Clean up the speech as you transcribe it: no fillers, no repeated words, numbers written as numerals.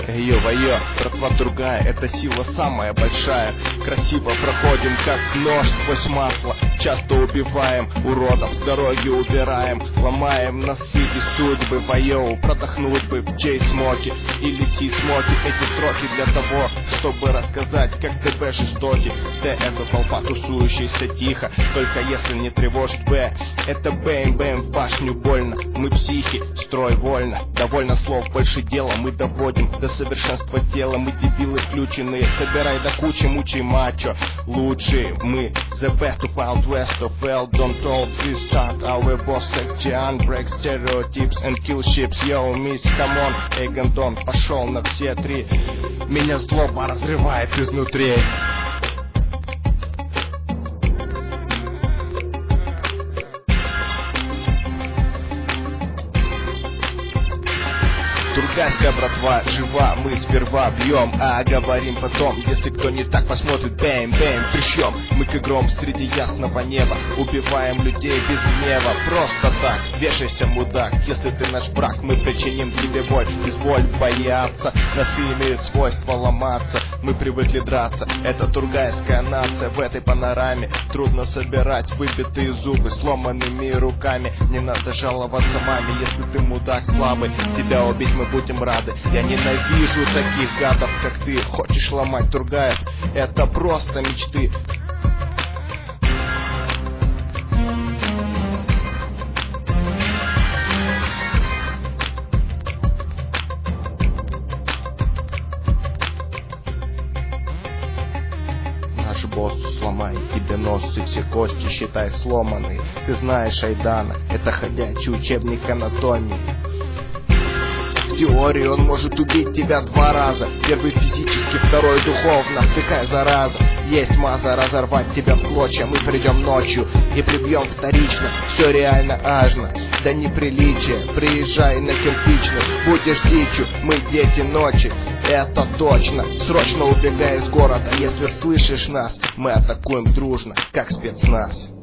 Йо-йо, братва другая, это сила самая большая. Красиво проходим, как нож сквозь масло. Часто убиваем уродов, с дороги убираем. Ломаем носы и судьбы. Вайоу, продохнуть бы в Джей-смоке или Си-смоке. Эти строки для того, чтобы рассказать, как ТБ жестоки. Т — это толпа, тусующаяся тихо, только если не тревожит Б. Это бэм-бэм, в башню больно. Мы психи, строй вольно. Довольно слов, больше дела мы доводим до совершенства тела. Мы дебилы включенные, собирай до кучи, мучай мачо. Лучшие мы, the best of Wild West of Well, don't hold this start. Our boss section, break stereotypes and kill ships. Yo, miss, come on, эй, Гандон, пошел на все три. Меня злоба разрывает изнутри. Тургайская братва жива, мы сперва бьем, а говорим потом. Если кто не так посмотрит, бэм-бэм, пришьем. Мы как гром среди ясного неба, убиваем людей без гнева. Просто так, вешайся, мудак. Если ты наш враг, мы причиним тебе боль. Изволь бояться, носы имеют свойство ломаться. Мы привыкли драться, это тургайская нация. В этой панораме трудно собирать выбитые зубы сломанными руками. Не надо жаловаться маме, если ты мудак слабый. Тебя убить мы будем рады. Я ненавижу таких гадов, как ты. Хочешь ломать Тургаев? Это просто мечты. Наш босс сломает тебе нос, и все кости, считай, сломанные. Ты знаешь Айдана, это ходячий учебник анатомии. В теории он может убить тебя 2 раза. Первый физически, второй духовно. Такая зараза. Есть маза разорвать тебя в клочья. Мы придем ночью и прибьем вторично. Все реально ажно, да неприличие. Приезжай на кирпичный, будешь дичью. Мы дети ночи, это точно. Срочно убегай из города. Если слышишь нас, мы атакуем дружно, как спецназ.